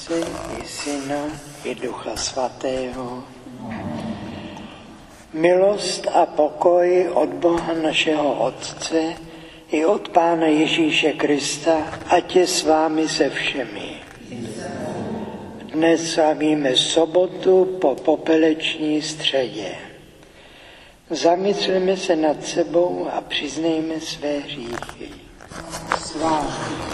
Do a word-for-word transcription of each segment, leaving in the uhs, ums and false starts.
Otce i Syna i Ducha Svatého. Milost a pokoj od Boha našeho Otce i od Pána Ježíše Krista, ať je s vámi se všemi. Dnes slavíme sobotu po popeleční středě. Zamysleme se nad sebou a přiznejme své hříchy. Svátek.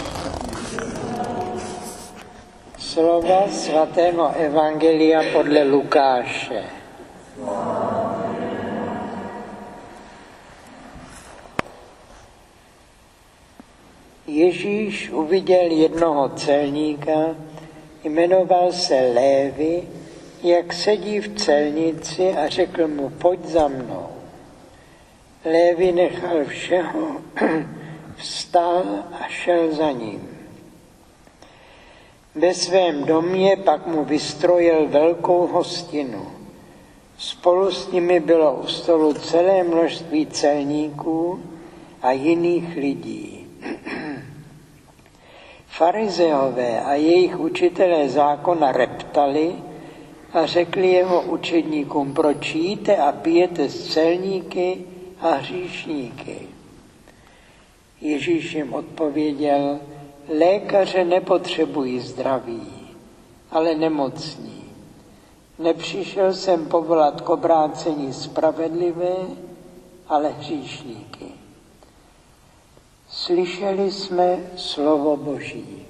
Slova svatého evangelia podle Lukáše. Ježíš uviděl jednoho celníka, jmenoval se Lévi, jak sedí v celnici a řekl mu, pojď za mnou. Lévi nechal všeho, vstal a šel za ním. Ve svém domě pak mu vystrojil velkou hostinu. Spolu s nimi bylo u stolu celé množství celníků a jiných lidí. Farizeové a jejich učitelé zákona reptali a řekli jeho učedníkům, proč jíte a pijete s celníky a hříšníky. Ježíš jim odpověděl, lékaře nepotřebují zdraví, ale nemocní. Nepřišel jsem povolat k obrácení spravedlivé, ale hříšníky. Slyšeli jsme slovo Boží.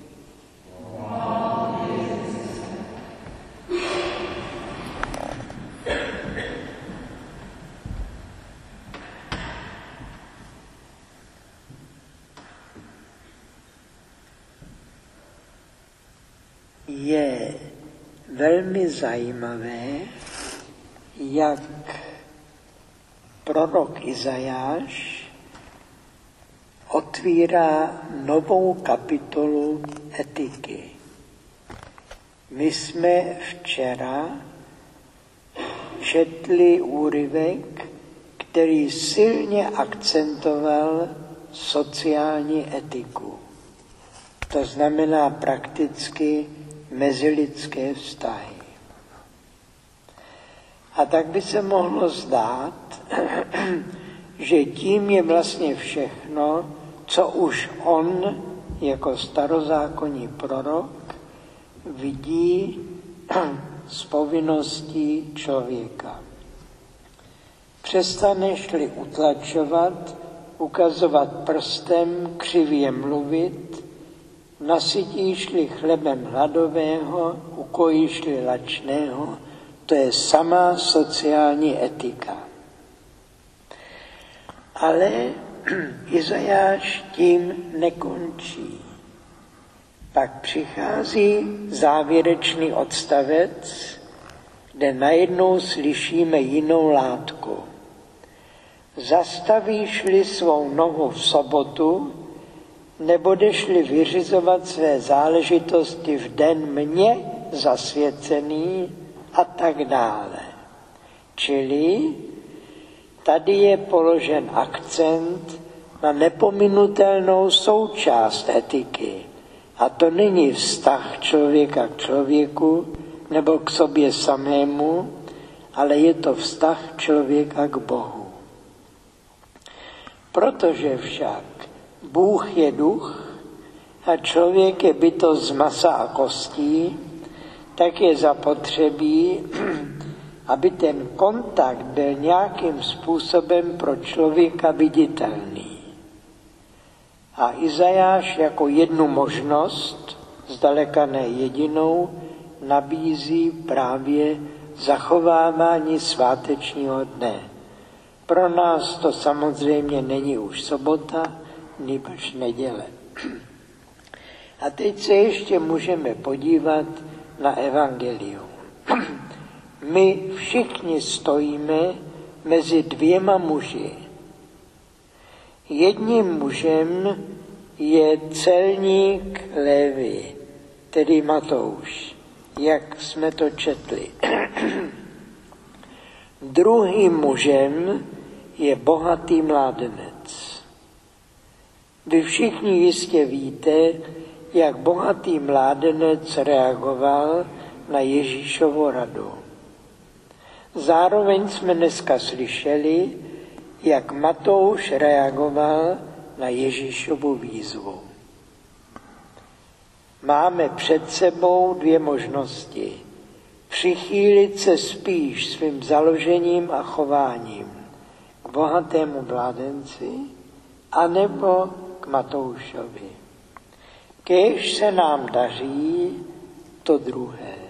Je velmi zajímavé, jak prorok Izajáš otvírá novou kapitolu etiky. My jsme včera četli úryvek, který silně akcentoval sociální etiku. To znamená prakticky mezilidské vztahy. A tak by se mohlo zdát, že tím je vlastně všechno, co už on jako starozákonní prorok vidí z povinností člověka. Přestaneš-li utlačovat, ukazovat prstem, křivě mluvit, nasytíš-li chlebem hladového, ukojíš-li lačného, to je samá sociální etika. Ale Izajáš tím nekončí. Pak přichází závěrečný odstavec, kde najednou slyšíme jinou látku. Zastavíš-li svou nohu v sobotu, nebudeš-li vyřizovat své záležitosti v den mně zasvěcený a tak dále. Čili tady je položen akcent na nepominutelnou součást etiky. A to není vztah člověka k člověku nebo k sobě samému, ale je to vztah člověka k Bohu. Protože však Bůh je duch a člověk je bytost z masa a kostí, tak je zapotřebí, aby ten kontakt byl nějakým způsobem pro člověka viditelný. A Izajáš jako jednu možnost, zdaleka ne jedinou, nabízí právě zachovávání svátečního dne. Pro nás to samozřejmě není už sobota, nýbrž neděle. A teď se ještě můžeme podívat na evangelium. My všichni stojíme mezi dvěma muži. Jedním mužem je celník Lévi, tedy Matouš, jak jsme to četli. Druhým mužem je bohatý mládenec. Vy všichni jistě víte, jak bohatý mládenec reagoval na Ježíšovu radu. Zároveň jsme dneska slyšeli, jak Matouš reagoval na Ježíšovu výzvu. Máme před sebou dvě možnosti. Přichýlit se spíš svým založením a chováním k bohatému mládenci, anebo k Matoušovi. Kéž se nám daří to druhé.